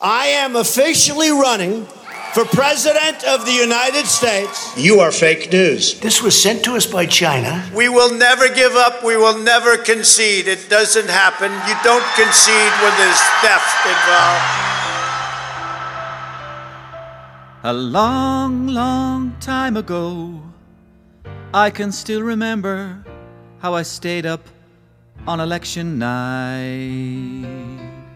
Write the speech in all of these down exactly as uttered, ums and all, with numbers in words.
I am officially running for President of the United States. You are fake news. This was sent to us by China. We will never give up. We will never concede. It doesn't happen. You don't concede when there's theft involved. A long, long time ago, I can still remember how I stayed up on election night.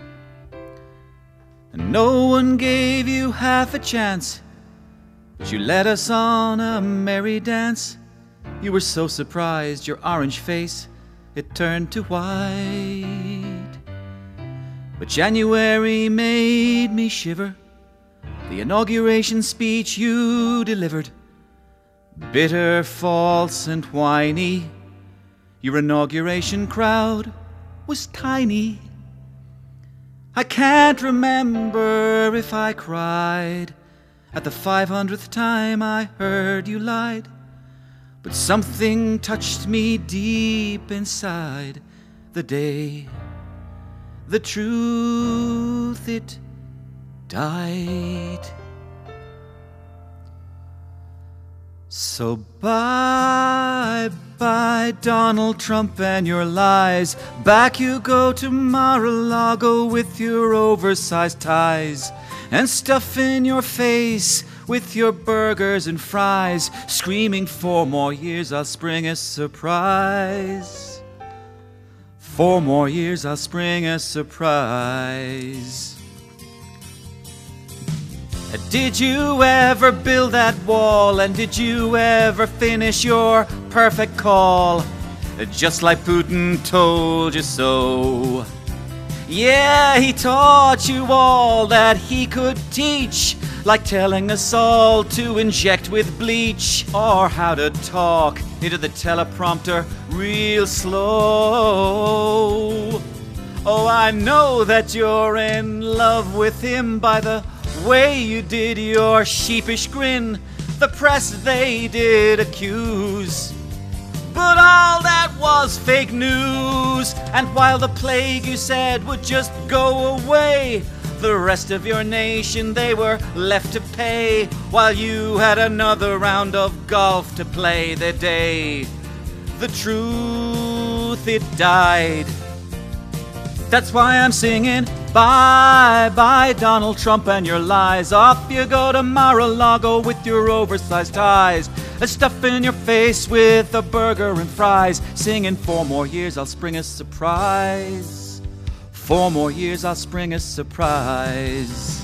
And no one gave you half a chance, but you led us on a merry dance. You were so surprised, your orange face, it turned to white. But January made me shiver, the inauguration speech you delivered. Bitter, false, and whiny, your inauguration crowd was tiny. I can't remember if I cried at the five hundredth time I heard you lied, but something touched me deep inside the day the truth it died. So bye, bye, Donald Trump and your lies. Back you go to Mar-a-Lago with your oversized ties, and stuff in your face with your burgers and fries, screaming four more years I'll spring a surprise. Four more years I'll spring a surprise. Did you ever build that wall? And did you ever finish your perfect call? Just like Putin told you so. Yeah, he taught you all that he could teach, like telling us all to inject with bleach, or how to talk into the teleprompter real slow. Oh, I know that you're in love with him by the way you did your sheepish grin. The press they did accuse, but all that was fake news. And while the plague you said would just go away, the rest of your nation they were left to pay, while you had another round of golf to play the day the truth it died. That's why I'm singing bye, bye, Donald Trump and your lies. Off you go to Mar-a-Lago with your oversized ties, a stuff in your face with a burger and fries, singing four more years I'll spring a surprise. Four more years I'll spring a surprise.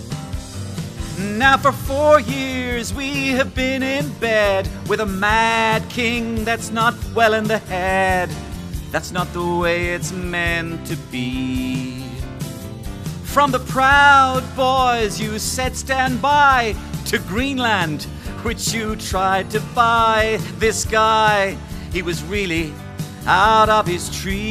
Now for four years we have been in bed with a mad king that's not well in the head. That's not the way it's meant to be. From the Proud Boys you said stand by, to Greenland, which you tried to buy. This guy, he was really out of his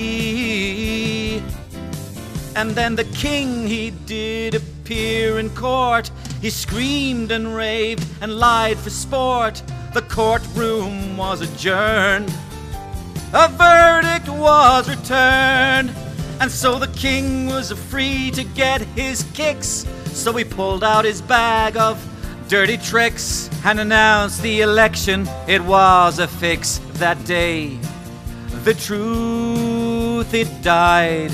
tree. And then the king, he did appear in court. He screamed and raved and lied for sport. The courtroom was adjourned. A verdict was returned, and so the king was free to get his kicks. So he pulled out his bag of dirty tricks and announced the election. It was a fix that day. The truth, it died.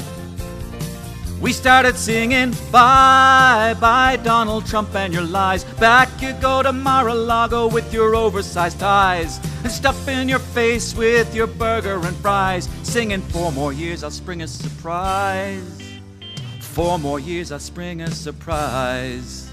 We started singing bye, bye, Donald Trump and your lies. Back you go to Mar-a-Lago with your oversized ties, and stuff in your face with your burger and fries, singing four more years I'll spring a surprise. Four more years I'll spring a surprise.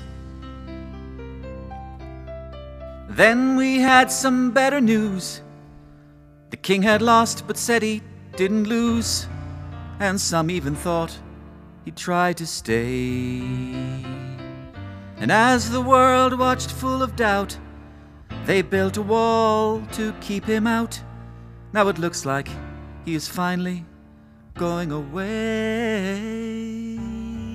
Then we had some better news. The king had lost but said he didn't lose, and some even thought he tried to stay. And as the world watched full of doubt, they built a wall to keep him out. Now it looks like he is finally going away.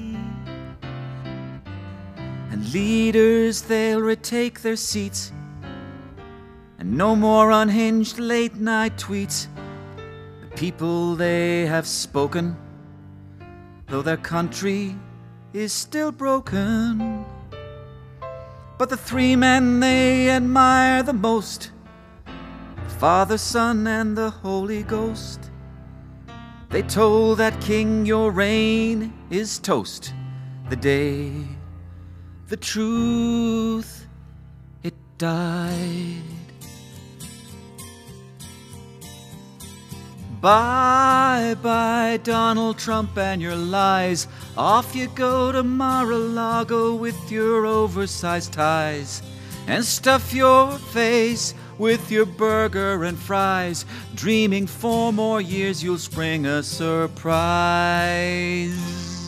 And leaders, they'll retake their seats, and no more unhinged late night tweets. The people, they have spoken, though their country is still broken. But the three men they admire the most, the Father, Son, and the Holy Ghost. They told that king your reign is toast the day the truth it died. Bye bye, Donald Trump and your lies. Off you go to Mar-a-Lago with your oversized ties, and stuff your face with your burger and fries, dreaming four more years you'll spring a surprise.